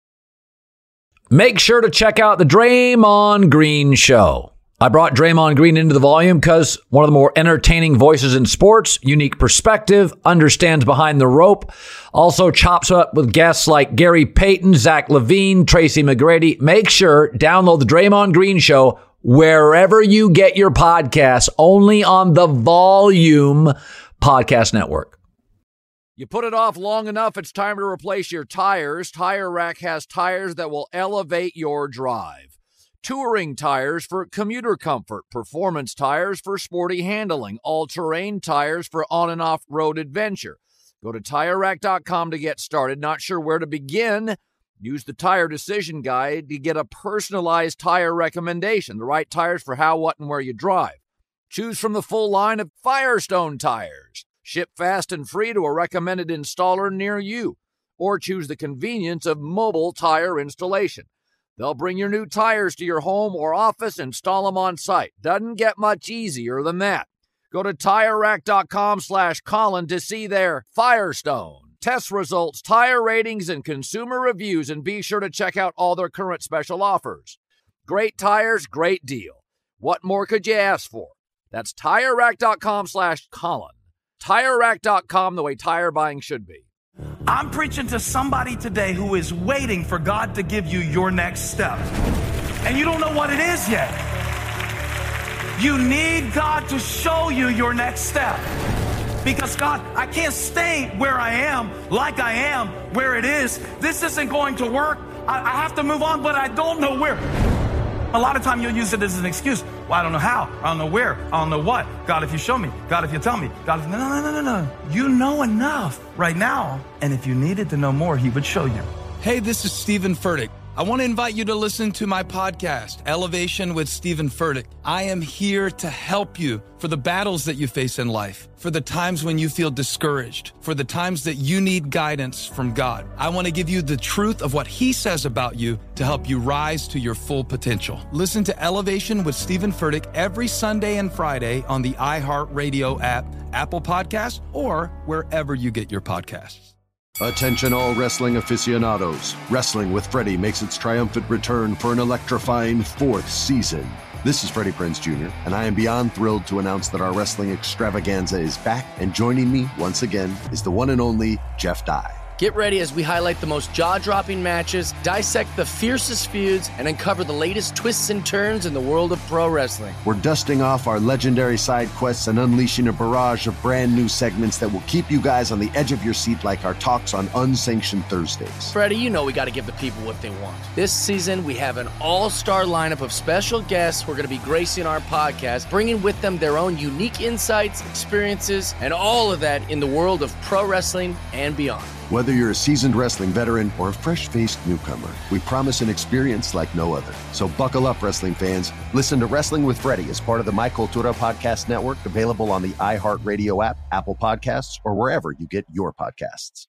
Make sure to check out the Draymond Green Show. I brought Draymond Green into the volume because one of the more entertaining voices in sports, unique perspective, understands behind the rope, also chops up with guests like Gary Payton, Zach LaVine, Tracy McGrady. Make sure, download the Draymond Green Show wherever you get your podcasts, only on the Volume Podcast Network. You put it off long enough, it's time to replace your tires. Tire Rack has tires that will elevate your drive. Touring tires for commuter comfort, performance tires for sporty handling, all-terrain tires for on and off-road adventure. Go to TireRack.com to get started. Not sure where to begin? Use the Tire Decision Guide to get a personalized tire recommendation, the right tires for how, what, and where you drive. Choose from the full line of Firestone tires. Ship fast and free to a recommended installer near you. Or choose the convenience of mobile tire installation. They'll bring your new tires to your home or office, install them on site. Doesn't get much easier than that. Go to TireRack.com/Colin to see their Firestone test results, tire ratings, and consumer reviews, and be sure to check out all their current special offers. Great tires, great deal. What more could you ask for? That's TireRack.com/Colin. TireRack.com, the way tire buying should be. I'm preaching to somebody today who is waiting for God to give you your next step. And you don't know what it is yet. You need God to show you your next step. Because God, I can't stay where I am, like I am, where it is. This isn't going to work. I have to move on, but I don't know where. A lot of time you'll use it as an excuse. Well, I don't know how. I don't know where. I don't know what. God, if you show me. God, if you tell me. God, if... No. You know enough right now. And if you needed to know more, he would show you. Hey, this is Stephen Furtick. I want to invite you to listen to my podcast, Elevation with Stephen Furtick. I am here to help you for the battles that you face in life, for the times when you feel discouraged, for the times that you need guidance from God. I want to give you the truth of what he says about you to help you rise to your full potential. Listen to Elevation with Stephen Furtick every Sunday and Friday on the iHeartRadio app, Apple Podcasts, or wherever you get your podcasts. Attention all wrestling aficionados. Wrestling with Freddie makes its triumphant return for an electrifying 4th season. This is Freddie Prinze Jr., and I am beyond thrilled to announce that our wrestling extravaganza is back, and joining me once again is the one and only Jeff Dye. Get ready as we highlight the most jaw-dropping matches, dissect the fiercest feuds, and uncover the latest twists and turns in the world of pro wrestling. We're dusting off our legendary side quests and unleashing a barrage of brand new segments that will keep you guys on the edge of your seat like our talks on Unsanctioned Thursdays. Freddie, you know we got to give the people what they want. This season, we have an all-star lineup of special guests who are going to be gracing our podcast, bringing with them their own unique insights, experiences, and all of that in the world of pro wrestling and beyond. Whether you're a seasoned wrestling veteran or a fresh-faced newcomer, we promise an experience like no other. So buckle up, wrestling fans. Listen to Wrestling with Freddie as part of the My Cultura Podcast Network, available on the iHeartRadio app, Apple Podcasts, or wherever you get your podcasts.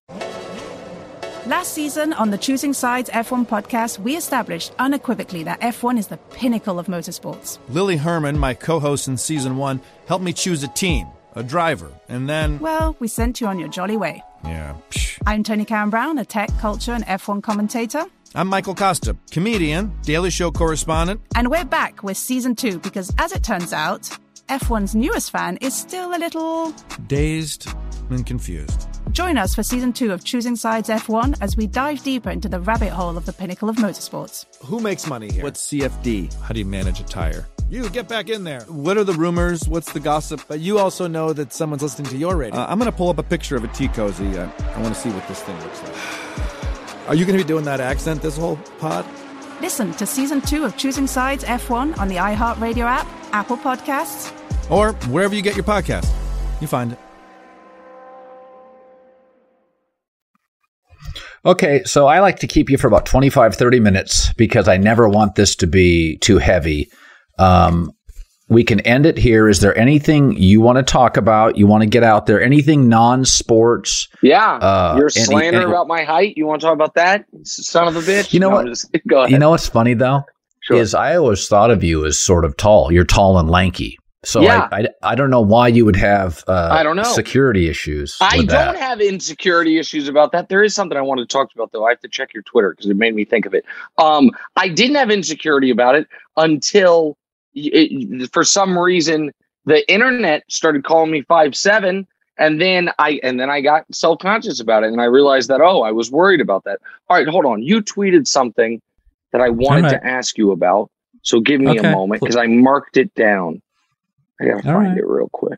Last season on the Choosing Sides F1 podcast, we established unequivocally that F1 is the pinnacle of motorsports. Lily Herman, my co-host in Season 1, helped me choose a team, a driver, and then... Well, we sent you on your jolly way. Yeah. I'm Tony Karen Brown, a tech, culture, and F1 commentator. I'm Michael Costa, comedian, Daily Show correspondent. And we're back with Season 2 because, as it turns out, F1's newest fan is still a little... dazed and confused. Join us for Season 2 of Choosing Sides F1 as we dive deeper into the rabbit hole of the pinnacle of motorsports. Who makes money here? What's CFD? How do you manage a tire? You, get back in there. What are the rumors? What's the gossip? But you also know that someone's listening to your radio. I'm going to pull up a picture of a tea cozy. I want to see what this thing looks like. Are you going to be doing that accent this whole pod? Listen to Season 2 of Choosing Sides F1 on the iHeartRadio app, Apple Podcasts, or wherever you get your podcast. You find it. Okay, so I like to keep you for about 25, 30 minutes because I never want this to be too heavy. We can end it here. Is there anything you want to talk about? You want to get out there? Anything non-sports? Yeah. Your slander about my height. You want to talk about that? Son of a bitch. You know what? Go ahead. You know what's funny, though? Sure. Is I always thought of you as sort of tall. You're tall and lanky. So yeah. I don't know why you would have I don't know. Security issues. I don't have insecurity issues about that. There is something I wanted to talk about, though. I have to check your Twitter because it made me think of it. I didn't have insecurity about it until for some reason the internet started calling me 5'7", and then I got self-conscious about it, and I realized that I was worried about that. All right, hold on. You tweeted something that I wanted to ask you about. So give me a moment because I marked it down. I gotta find it real quick.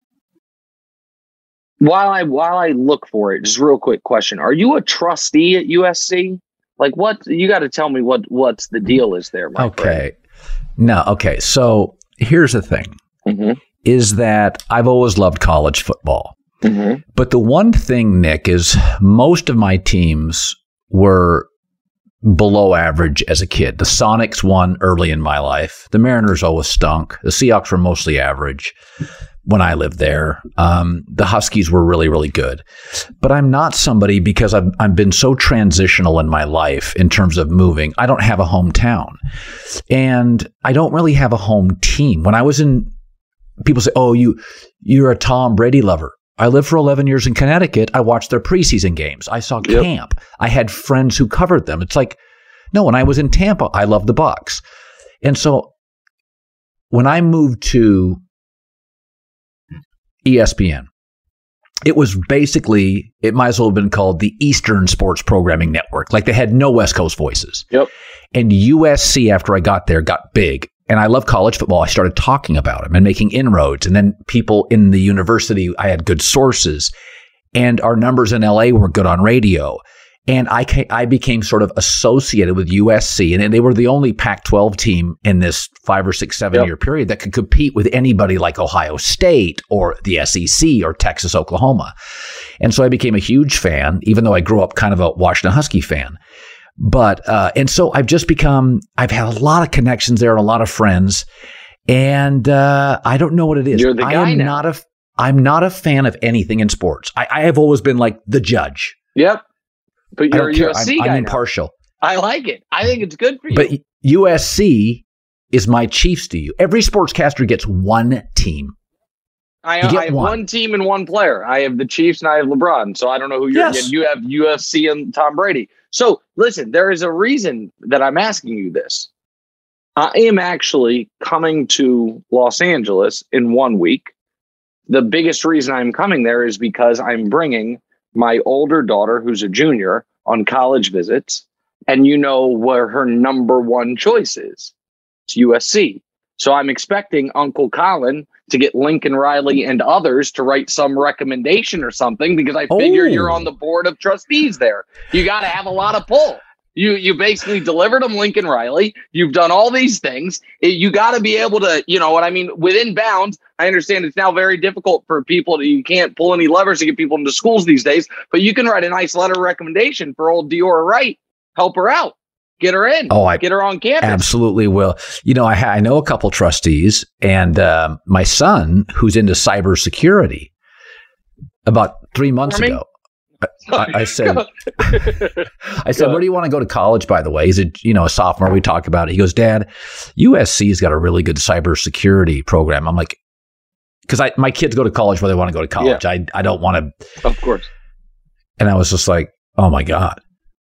While I look for it, just real quick question: are you a trustee at USC? Like, what? You got to tell me what's the deal is there, my friend. No, okay. So here's the thing: is that I've always loved college football, but the one thing, Nick, is most of my teams were below average as a kid. The Sonics won early in my life. The Mariners always stunk. The Seahawks were mostly average when I lived there. The Huskies were really, really good. But I'm not somebody, because I've been so transitional in my life in terms of moving. I don't have a hometown. And I don't really have a home team. When I was in, people say, oh, you're a Tom Brady lover. I lived for 11 years in Connecticut. I watched their preseason games. I saw camp. I had friends who covered them. It's like, no, when I was in Tampa, I loved the Bucs. And so when I moved to ESPN, it was basically, it might as well have been called the Eastern Sports Programming Network. Like, they had no West Coast voices. And USC, after I got there, got big. And I love college football. I started talking about them and making inroads. And then people in the university, I had good sources. And our numbers in LA were good on radio. And I became sort of associated with USC. And they were the only Pac-12 team in this 5 or 6, 7 year period that could compete with anybody like Ohio State or the SEC or Texas, Oklahoma. And so I became a huge fan, even though I grew up kind of a Washington Husky fan. But, and so I've had a lot of connections there and a lot of friends. And I don't know what it is. You're the guy now. I'm not a fan of anything in sports. I have always been like the judge. Yep. But you're a USC guy. I'm impartial. I like it. I think it's good for you. But USC is my Chiefs to you. Every sportscaster gets one team. I have one team and one player. I have the Chiefs and I have LeBron. So I don't know who you're getting. You have USC and Tom Brady. So listen, there is a reason that I'm asking you this. I am actually coming to Los Angeles in 1 week. The biggest reason I'm coming there is because I'm bringing my older daughter, who's a junior, on college visits. And you know where her number one choice is. It's USC. So I'm expecting Uncle Colin to get Lincoln Riley and others to write some recommendation or something, because I figure you're on the board of trustees there. You got to have a lot of pull. You basically delivered them Lincoln Riley. You've done all these things. You got to be able to, you know what I mean? Within bounds, I understand it's now very difficult for people. You can't pull any levers to get people into schools these days, but you can write a nice letter of recommendation for old Diora Wright. Help her out. Get her in. Get her on campus. Absolutely will. You know, I know a couple trustees, and my son, who's into cybersecurity, about 3 months ago, I said, where do you want to go to college, by the way? He's a sophomore. We talk about it. He goes, Dad, USC's got a really good cybersecurity program. I'm like, because my kids go to college where they want to go to college. Yeah. I don't want to. Of course. And I was just like, oh my God.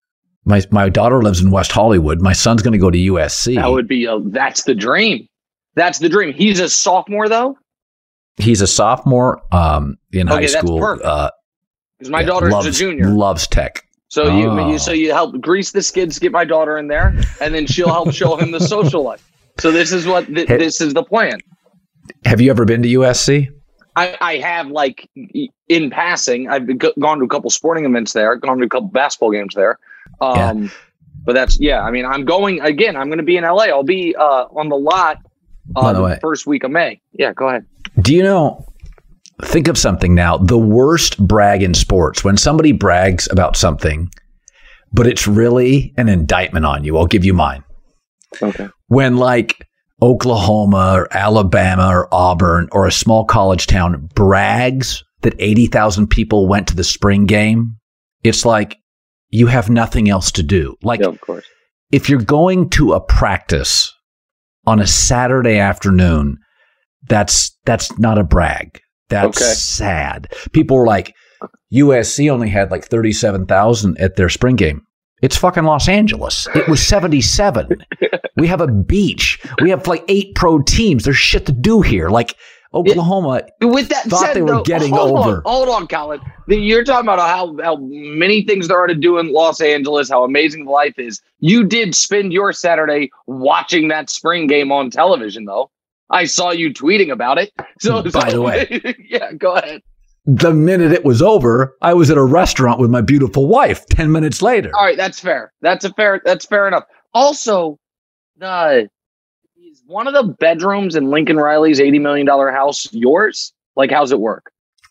My daughter lives in West Hollywood. My son's going to go to USC. That would be that's the dream. That's the dream. He's a sophomore, though? He's a sophomore in high school. That's perfect. Because my daughter's a junior. Loves tech. So you help grease the skids, get my daughter in there, and then she'll help show him the social life. So this is what this is the plan. Have you ever been to USC? I have, like, in passing. I've gone to a couple sporting events there, gone to a couple basketball games there. But that's, I mean, I'm going again. I'm going to be in LA. I'll be on the lot the first week of May. Yeah, go ahead. Do you know, think of something now, the worst brag in sports, when somebody brags about something, but it's really an indictment on you. I'll give you mine. Okay. When, like, Oklahoma or Alabama or Auburn or a small college town brags that 80,000 people went to the spring game, it's like you have nothing else to do. Like, of course. If you're going to a practice on a Saturday afternoon, that's not a brag. That's sad. People were like, USC only had like 37,000 at their spring game. It's fucking Los Angeles. It was 77. We have a beach. We have like 8 pro teams. There's shit to do here. Like, Oklahoma with that thought said, they were getting over. Hold on, Colin. You're talking about how many things there are to do in Los Angeles, how amazing life is. You did spend your Saturday watching that spring game on television, though. I saw you tweeting about it. By the way. Yeah, go ahead. The minute it was over, I was at a restaurant with my beautiful wife 10 minutes later. All right, that's fair. That's fair enough. Also, is one of the bedrooms in Lincoln Riley's $80 million house yours? Like, how's it work?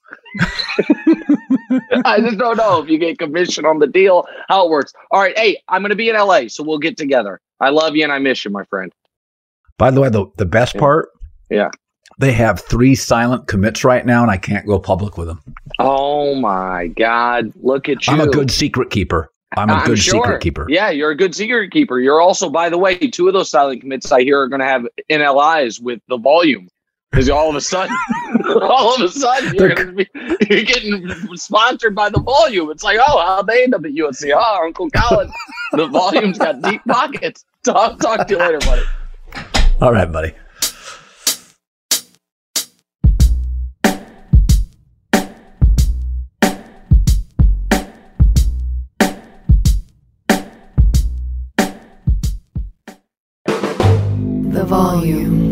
I just don't know if you get commission on the deal, how it works. All right, hey, I'm going to be in LA, so we'll get together. I love you and I miss you, my friend. By the way, the best part, they have 3 silent commits right now, and I can't go public with them. Oh, my God. Look at you. I'm a good secret keeper. Secret keeper. Yeah, you're a good secret keeper. You're also, by the way, 2 of those silent commits I hear are going to have NLIs with the volume. Because all of a sudden, you're getting sponsored by the volume. It's like, oh, how'd they end up at USC? Oh, Uncle Colin. The volume's got deep pockets. Talk to you later, buddy. All right, buddy. The volume.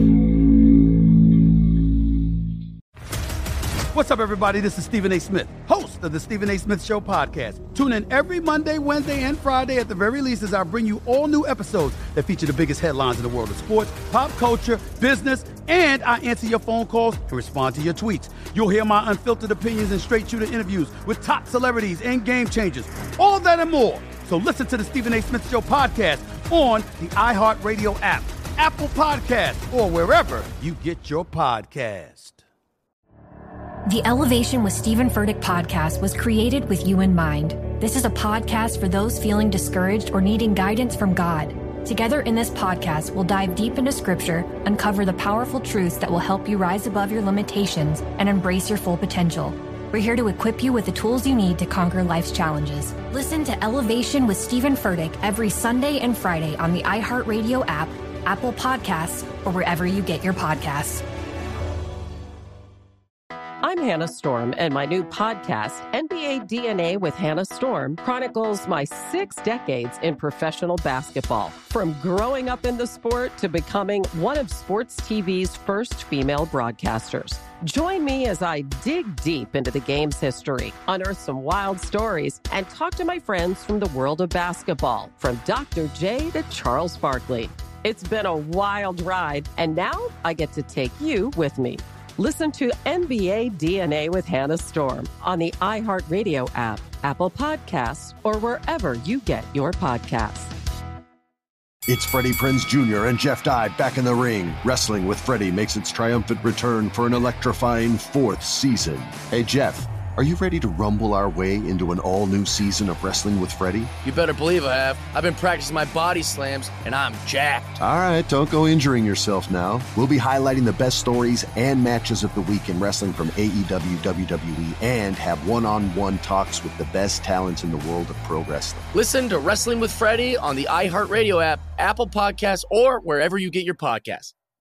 What's up, everybody? This is Stephen A. Smith, host of the Stephen A. Smith Show podcast. Tune in every Monday, Wednesday, and Friday at the very least as I bring you all new episodes that feature the biggest headlines in the world of sports, pop culture, business, and I answer your phone calls and respond to your tweets. You'll hear my unfiltered opinions and straight-shooter interviews with top celebrities and game changers. All that and more. So listen to the Stephen A. Smith Show podcast on the iHeartRadio app, Apple Podcasts, or wherever you get your podcast. The Elevation with Stephen Furtick podcast was created with you in mind. This is a podcast for those feeling discouraged or needing guidance from God. Together in this podcast, we'll dive deep into scripture, uncover the powerful truths that will help you rise above your limitations and embrace your full potential. We're here to equip you with the tools you need to conquer life's challenges. Listen to Elevation with Stephen Furtick every Sunday and Friday on the iHeartRadio app, Apple Podcasts, or wherever you get your podcasts. I'm Hannah Storm, and my new podcast, NBA DNA with Hannah Storm, chronicles my 6 decades in professional basketball. From growing up in the sport to becoming one of sports TV's first female broadcasters. Join me as I dig deep into the game's history, unearth some wild stories, and talk to my friends from the world of basketball, from Dr. J to Charles Barkley. It's been a wild ride, and now I get to take you with me. Listen to NBA DNA with Hannah Storm on the iHeartRadio app, Apple Podcasts, or wherever you get your podcasts. It's Freddie Prinze Jr. and Jeff Dye back in the ring. Wrestling with Freddie makes its triumphant return for an electrifying 4th season. Hey, Jeff, are you ready to rumble our way into an all-new season of Wrestling with Freddie? You better believe I have. I've been practicing my body slams, and I'm jacked. All right, don't go injuring yourself now. We'll be highlighting the best stories and matches of the week in wrestling from AEW, WWE, and have one-on-one talks with the best talents in the world of pro wrestling. Listen to Wrestling with Freddie on the iHeartRadio app, Apple Podcasts, or wherever you get your podcasts.